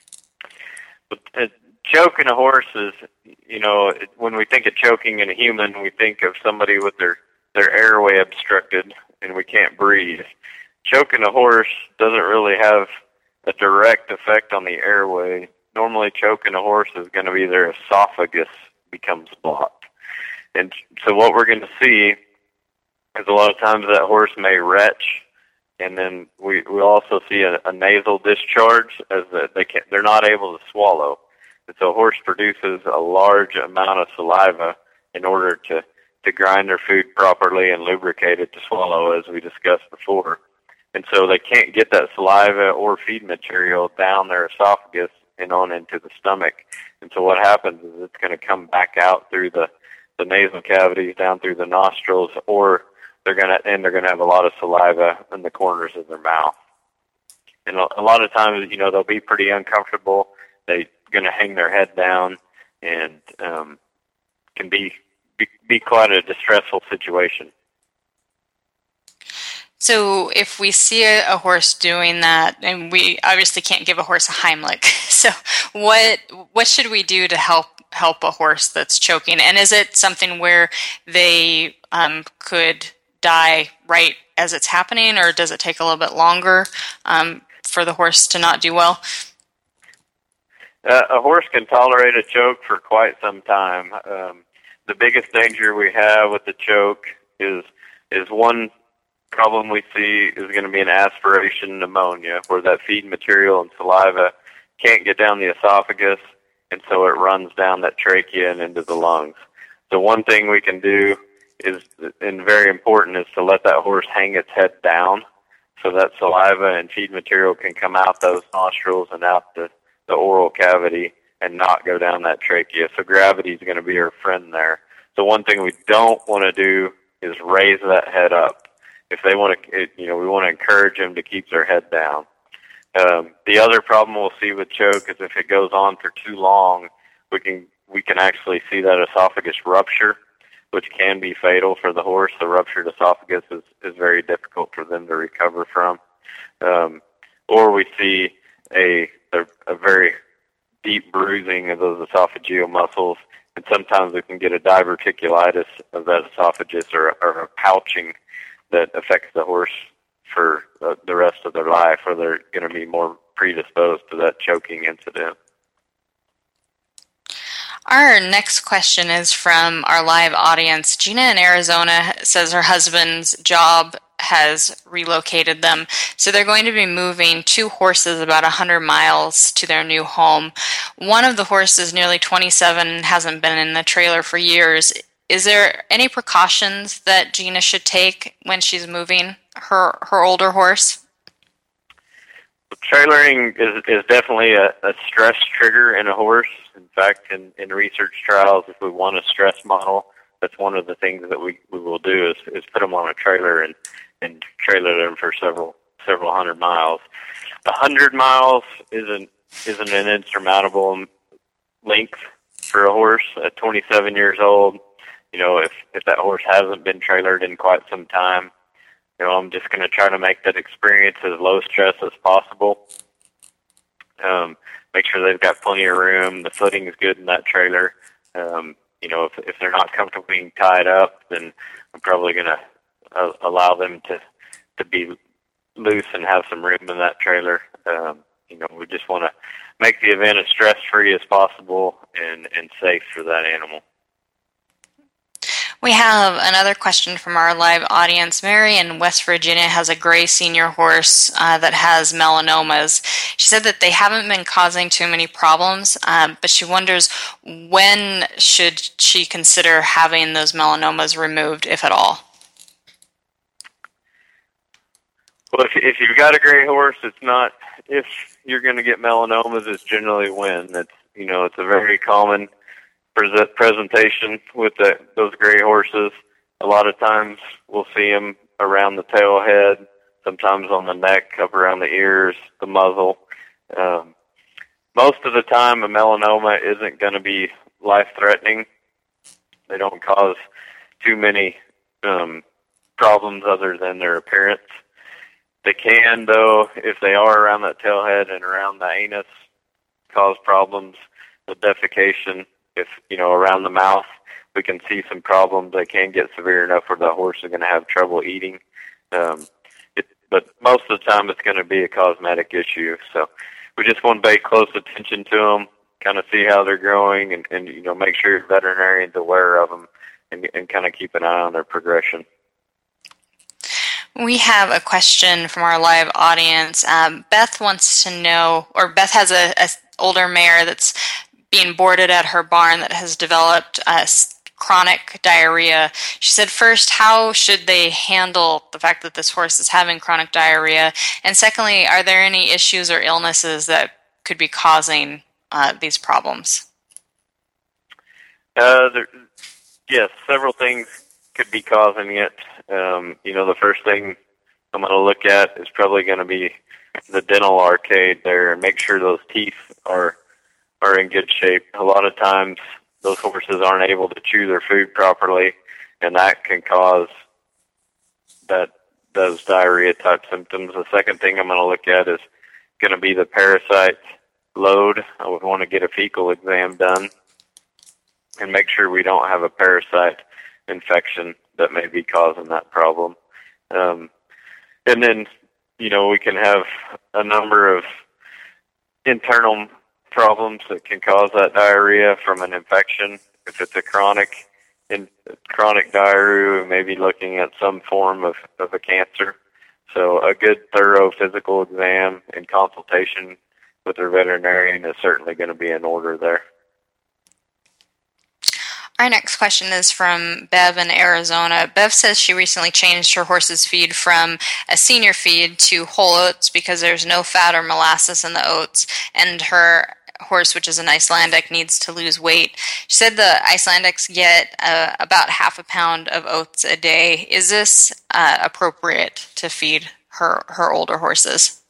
A choke in a horse is, you know, when we think of choking in a human, we think of somebody with their, their airway obstructed and we can't breathe. Choking a horse doesn't really have a direct effect on the airway. Normally, choking a horse is going to be their esophagus becomes blocked. And so what we're going to see is a lot of times that horse may retch, and then we we also see a, a nasal discharge as the, they can't, they're not able to swallow. And so a horse produces a large amount of saliva in order to, to grind their food properly and lubricate it to swallow, as we discussed before. And so they can't get that saliva or feed material down their esophagus and on into the stomach. And so what happens is it's going to come back out through the, the nasal cavities, down through the nostrils, or they're going to, and they're going to have a lot of saliva in the corners of their mouth. And a, a lot of times, you know, they'll be pretty uncomfortable. They're going to hang their head down, and um, can be, be be quite a distressful situation. So if we see a, a horse doing that, and we obviously can't give a horse a Heimlich, so what what should we do to help help a horse that's choking? And is it something where they um, could die right as it's happening, or does it take a little bit longer um, for the horse to not do well? Uh, a horse can tolerate a choke for quite some time. Um, the biggest danger we have with the choke is is one problem we see is going to be an aspiration pneumonia, where that feed material and saliva can't get down the esophagus, and so it runs down that trachea and into the lungs. So one thing we can do is, and very important, is to let that horse hang its head down so that saliva and feed material can come out those nostrils and out the, the oral cavity and not go down that trachea. So gravity is going to be our friend there. So one thing we don't want to do is raise that head up. If they want to, you know, we want to encourage them to keep their head down. Um, the other problem we'll see with choke is if it goes on for too long, we can we can actually see that esophagus rupture, which can be fatal for the horse. The ruptured esophagus is, is very difficult for them to recover from. Um, or we see a, a a very deep bruising of those esophageal muscles, and sometimes we can get a diverticulitis of that esophagus, or, or a pouching that affects the horse for uh, the rest of their life, or they're going to be more predisposed to that choking incident. Our next question is from our live audience. Gina in Arizona says her husband's job has relocated them, so they're going to be moving two horses about one hundred miles to their new home. One of the horses is nearly twenty-seven and hasn't been in the trailer for years. Is there any precautions that Gina should take when she's moving her her older horse? Trailering is is definitely a, a stress trigger in a horse. In fact, in, in research trials, if we want a stress model, that's one of the things that we, we will do is, is put them on a trailer and, and trailer them for several several hundred miles. A hundred miles isn't isn't an insurmountable length for a horse at twenty-seven years old. You know, if if that horse hasn't been trailered in quite some time, you know, I'm just going to try to make that experience as low stress as possible. Um, make sure they've got plenty of room. The footing is good in that trailer. Um, you know, if if they're not comfortable being tied up, then I'm probably going to uh, allow them to to be loose and have some room in that trailer. Um, you know, we just want to make the event as stress-free as possible and, and safe for that animal. We have another question from our live audience. Mary in West Virginia has a gray senior horse uh, that has melanomas. She said that they haven't been causing too many problems, um, but she wonders when should she consider having those melanomas removed, if at all? Well, if, if you've got a gray horse, it's not if you're going to get melanomas, it's generally when. It's, you know, it's a very common presentation with the, those gray horses. A lot of times we'll see them around the tail head, sometimes on the neck, up around the ears, the muzzle. Um, most of the time, a melanoma isn't going to be life-threatening. They don't cause too many um, problems other than their appearance. They can, though, if they are around that tail head and around the anus, cause problems with defecation. If, you know, around the mouth, we can see some problems. They can get severe enough where the horse is going to have trouble eating. Um, it, but most of the time, it's going to be a cosmetic issue. So we just want to pay close attention to them, kind of see how they're growing, and, and you know, make sure your veterinarian's aware of them, and, and kind of keep an eye on their progression. We have a question from our live audience. Um, Beth wants to know, or Beth has a, a older mare that's being boarded at her barn that has developed uh, chronic diarrhea. She said, first, how should they handle the fact that this horse is having chronic diarrhea? And secondly, are there any issues or illnesses that could be causing uh, these problems? Uh, there, yes, several things could be causing it. Um, you know, the first thing I'm going to look at is probably going to be the dental arcade there, and make sure those teeth are are in good shape. A lot of times those horses aren't able to chew their food properly, and that can cause that those diarrhea type symptoms. The second thing I'm going to look at is going to be the parasite load. I would want to get a fecal exam done and make sure we don't have a parasite infection that may be causing that problem. Um, and then, you know, we can have a number of internal problems that can cause that diarrhea from an infection. If it's a chronic in, chronic diarrhea, we may be looking at some form of, of a cancer. So a good thorough physical exam and consultation with their veterinarian is certainly going to be in order there. Our next question is from Bev in Arizona. Bev says she recently changed her horse's feed from a senior feed to whole oats because there's no fat or molasses in the oats, and her horse, which is an Icelandic, needs to lose weight. She said the Icelandics get uh, about half a pound of oats a day. Is this uh, appropriate to feed her, her older horses?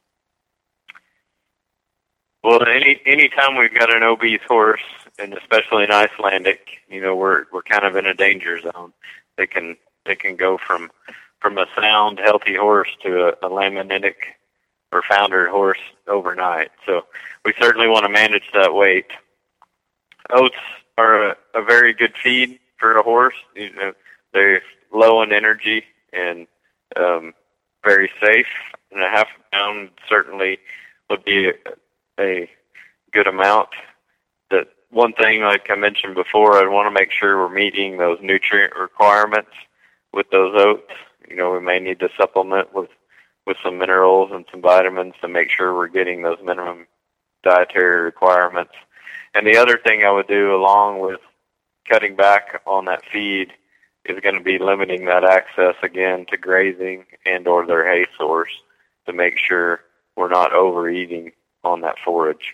Well, any any time we've got an obese horse, and especially an Icelandic, you know, we're we're kind of in a danger zone. They can they can go from from a sound, healthy horse to a, a laminitic or foundered horse overnight. So we certainly want to manage that weight. Oats are a, a very good feed for a horse. You know, they're low in energy and um, very safe. And a half a pound certainly would be a, a good amount that one thing, like I mentioned before, I'd want to make sure we're meeting those nutrient requirements with those oats. You know, we may need to supplement with, with some minerals and some vitamins to make sure we're getting those minimum dietary requirements. And the other thing I would do along with cutting back on that feed is going to be limiting that access again to grazing and or their hay source to make sure we're not overeating on that forage.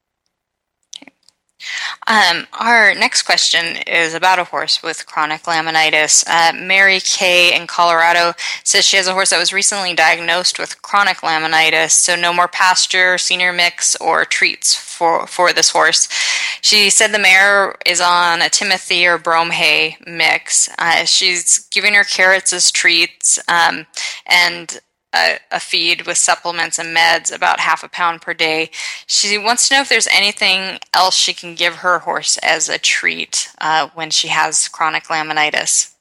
Um, our next question is about a horse with chronic laminitis. Uh, Mary Kay in Colorado says she has a horse that was recently diagnosed with chronic laminitis, so no more pasture, senior mix, or treats for, for this horse. She said the mare is on a Timothy or brome hay mix. Uh, she's giving her carrots as treats, um, and A, a feed with supplements and meds, about half a pound per day. She wants to know if there's anything else she can give her horse as a treat uh, when she has chronic laminitis.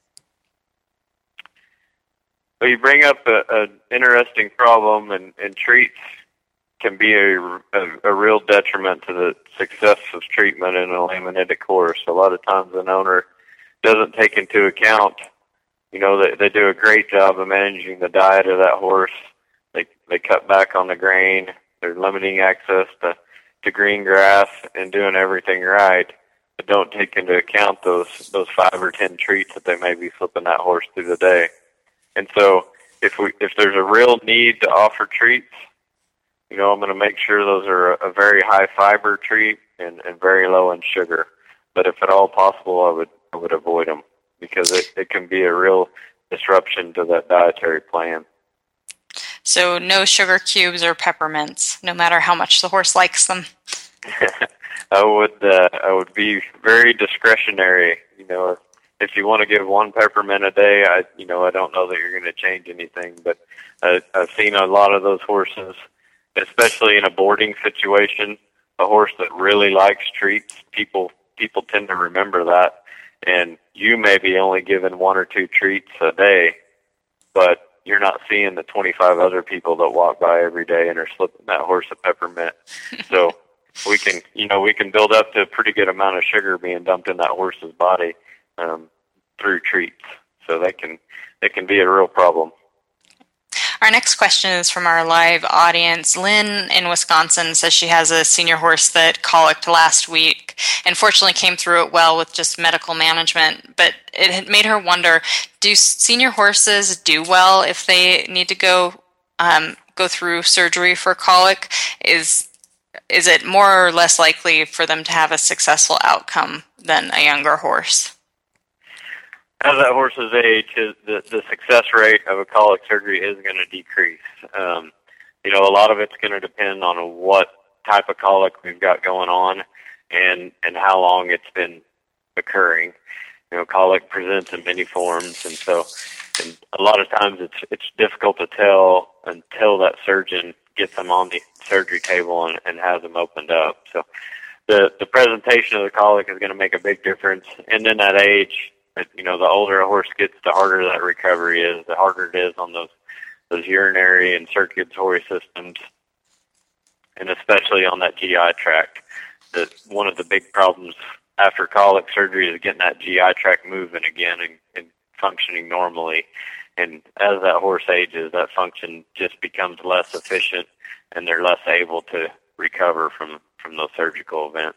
Well, you bring up an interesting problem, and, and treats can be a, a, a real detriment to the success of treatment in a laminitic horse. A lot of times an owner doesn't take into account. You know, they, they do a great job of managing the diet of that horse. They they cut back on the grain. They're limiting access to, to green grass and doing everything right, but don't take into account those those five or ten treats that they may be slipping that horse through the day. And so if we if there's a real need to offer treats, you know, I'm going to make sure those are a, a very high fiber treat and, and very low in sugar. But if at all possible, I would I would avoid them, because it, it can be a real disruption to that dietary plan. So no sugar cubes or peppermints, no matter how much the horse likes them. I would uh, I would be very discretionary. You know, if you want to give one peppermint a day, I you know I don't know that you're going to change anything. But I, I've seen a lot of those horses, especially in a boarding situation, a horse that really likes treats. People people tend to remember that. And you may be only given one or two treats a day, but you're not seeing the twenty-five other people that walk by every day and are slipping that horse a peppermint. So we can, you know, we can build up to a pretty good amount of sugar being dumped in that horse's body um, through treats. So that can, that can be a real problem. Our next question is from our live audience. Lynn in Wisconsin says she has a senior horse that colicked last week and fortunately came through it well with just medical management, but it had made her wonder, do senior horses do well if they need to go um, go through surgery for colic? Is is it more or less likely for them to have a successful outcome than a younger horse? As that horse's age, his, the, the success rate of a colic surgery is going to decrease. Um, you know, a lot of it's going to depend on what type of colic we've got going on and, and how long it's been occurring. You know, colic presents in many forms, and so and a lot of times it's it's difficult to tell until that surgeon gets them on the surgery table and, and has them opened up. So the, the presentation of the colic is going to make a big difference. And in that age, you know, the older a horse gets, the harder that recovery is, the harder it is on those those urinary and circulatory systems, and especially on that G I tract. That one of the big problems after colic surgery is getting that G I tract moving again and, and functioning normally. And as that horse ages, that function just becomes less efficient, and they're less able to recover from, from those surgical events.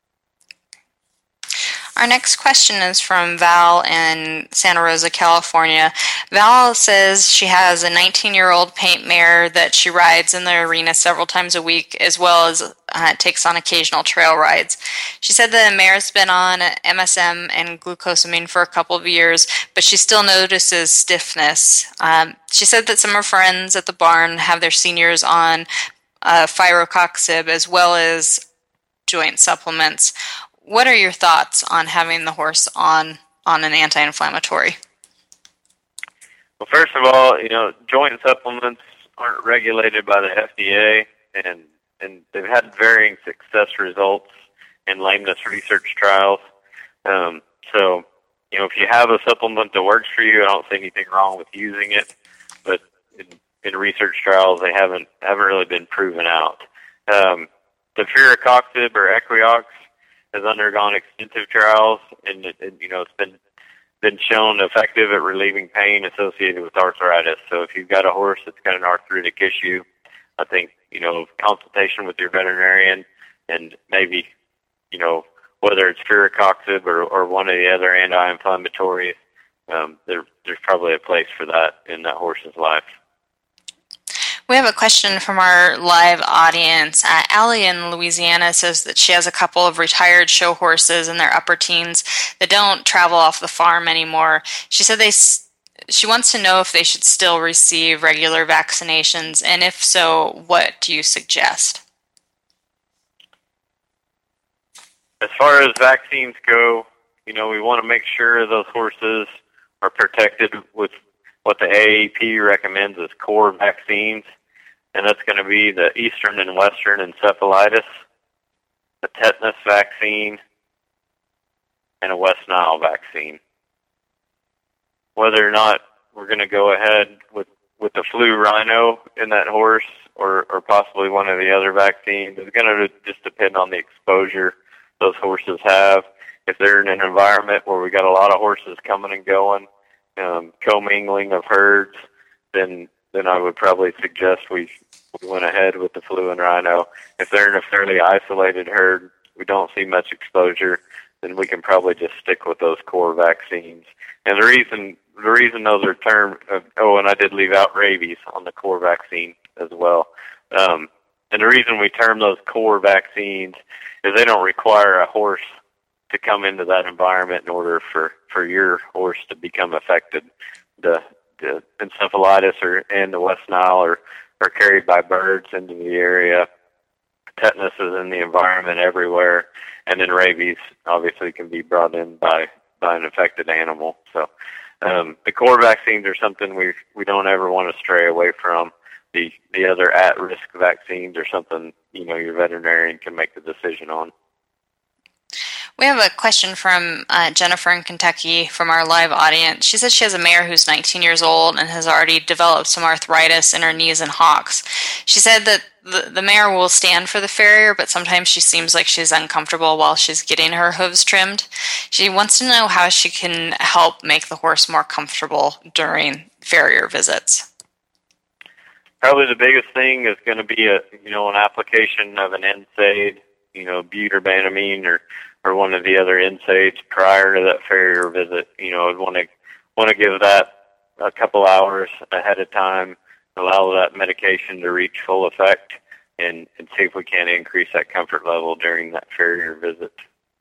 Our next question is from Val in Santa Rosa, California. Val says she has a nineteen-year-old paint mare that she rides in the arena several times a week, as well as uh, takes on occasional trail rides. She said the mare's been on M S M and glucosamine for a couple of years, but she still notices stiffness. Um, she said that some of her friends at the barn have their seniors on uh, Firocoxib as well as joint supplements. What are your thoughts on having the horse on, on an anti-inflammatory? Well, first of all, you know, joint supplements aren't regulated by the F D A, and, and they've had varying success results in lameness research trials. Um, so, you know, if you have a supplement that works for you, I don't see anything wrong with using it, but in, in research trials, they haven't, haven't really been proven out. Um, the Firocoxib or Equiox, has undergone extensive trials, and it, it, you know it's been been shown effective at relieving pain associated with arthritis. So if you've got a horse that's got an arthritic issue, I think you know consultation with your veterinarian and maybe you know whether it's firocoxib or, or one of the other anti-inflammatories, um, there, there's probably a place for that in that horse's life. We have a question from our live audience. Uh, Allie in Louisiana says that she has a couple of retired show horses in their upper teens that don't travel off the farm anymore. She said they. She wants to know if they should still receive regular vaccinations, and if so, what do you suggest? As far as vaccines go, you know, we want to make sure those horses are protected with what the A A P recommends as core vaccines, and that's going to be the Eastern and Western encephalitis, the tetanus vaccine, and a West Nile vaccine. Whether or not we're going to go ahead with, with the flu rhino in that horse or, or possibly one of the other vaccines is going to just depend on the exposure those horses have. If they're in an environment where we got a lot of horses coming and going, um, commingling of herds, then then I would probably suggest we, we went ahead with the flu and rhino. If they're in a fairly isolated herd, we don't see much exposure, then we can probably just stick with those core vaccines. And the reason the reason those are termed, uh, oh, and I did leave out rabies on the core vaccine as well. Um, and the reason we term those core vaccines is they don't require a horse to come into that environment in order for, for your horse to become affected. The, the encephalitis or, and the West Nile are, are carried by birds into the area. Tetanus is in the environment everywhere. And then rabies obviously can be brought in by, by an affected animal. So um, the core vaccines are something we we don't ever want to stray away from. The the other at-risk vaccines are something, you know, your veterinarian can make the decision on. We have a question from uh, Jennifer in Kentucky from our live audience. She says she has a mare who's nineteen years old and has already developed some arthritis in her knees and hocks. She said that the, the mare will stand for the farrier, but sometimes she seems like she's uncomfortable while she's getting her hooves trimmed. She wants to know how she can help make the horse more comfortable during farrier visits. Probably the biggest thing is going to be a you know an application of an N SAID, you know, buterbanamine or or one of the other N SAIDs prior to that farrier visit. You know, I'd want to want to give that a couple hours ahead of time, allow that medication to reach full effect, and, and see if we can increase that comfort level during that farrier visit.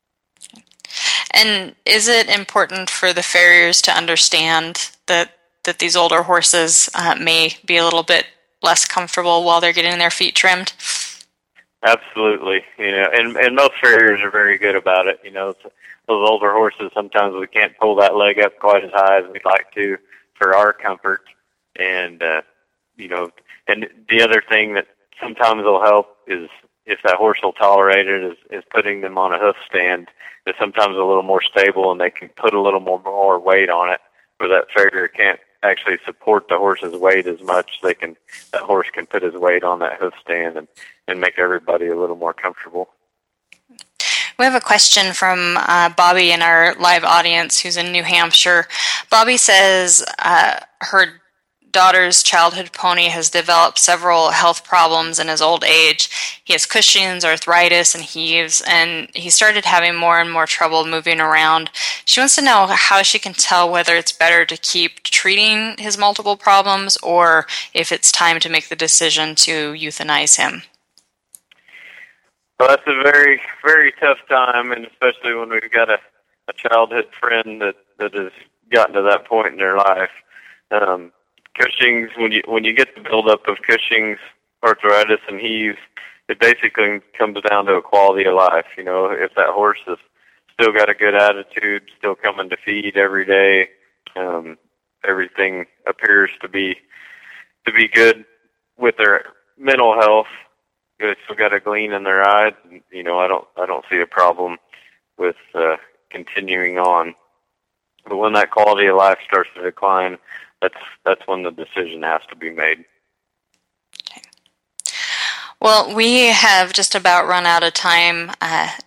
And is it important for the farriers to understand that that these older horses uh, may be a little bit less comfortable while they're getting their feet trimmed? Absolutely, you know, and and most farriers are very good about it. You know, those older horses, sometimes we can't pull that leg up quite as high as we'd like to for our comfort, and uh, you know, and the other thing that sometimes will help is if that horse will tolerate it, is, is putting them on a hoof stand that's sometimes a little more stable, and they can put a little more more weight on it, where that farrier can't actually support the horse's weight as much. They can that horse can put his weight on that hoof stand and, and make everybody a little more comfortable. We have a question from uh, Bobby in our live audience who's in New Hampshire. Bobby says uh, her daughter's childhood pony has developed several health problems in his old age. He has Cushing's, arthritis, and heaves, and he started having more and more trouble moving around. She wants to know how she can tell whether it's better to keep treating his multiple problems or if it's time to make the decision to euthanize him. Well, that's a very, very tough time, and especially when we've got a, a childhood friend that, that has gotten to that point in their life. Um, Cushing's, when you when you get the buildup of Cushing's, arthritis, and heaves, it basically comes down to a quality of life. You know, if that horse has still got a good attitude, still coming to feed every day, um, everything appears to be to be good with their mental health. They still got a gleam in their eyes. You know, I don't I don't see a problem with uh, continuing on. But when that quality of life starts to decline, that's that's when the decision has to be made. Okay. Well, we have just about run out of time. Uh,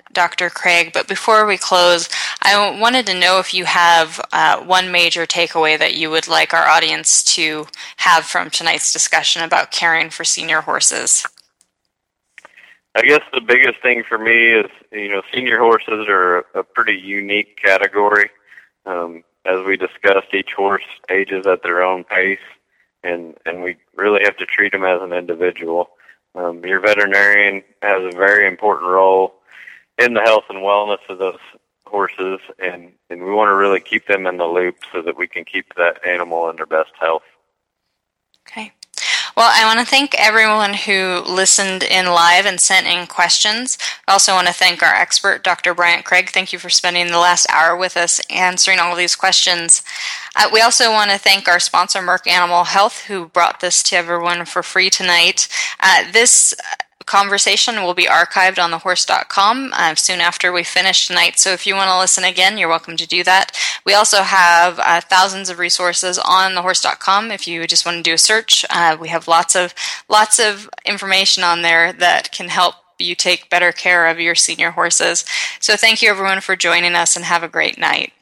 Doctor Craig. But before we close, I wanted to know if you have uh, one major takeaway that you would like our audience to have from tonight's discussion about caring for senior horses. I guess the biggest thing for me is, you know, senior horses are a pretty unique category. Um, as we discussed, each horse ages at their own pace, and, and we really have to treat them as an individual. Um, your veterinarian has a very important role in the health and wellness of those horses, and, and we want to really keep them in the loop so that we can keep that animal in their best health. Okay. Well, I want to thank everyone who listened in live and sent in questions. I also want to thank our expert, Doctor Bryant Craig. Thank you for spending the last hour with us answering all these questions. Uh, we also want to thank our sponsor, Merck Animal Health, who brought this to everyone for free tonight. Uh, this conversation will be archived on the horse dot com uh, soon after we finish tonight. So if you want to listen again, you're welcome to do that. We also have uh, thousands of resources on the horse dot com. If you just want to do a search, uh, we have lots of lots of information on there that can help you take better care of your senior horses. So thank you everyone for joining us, and have a great night.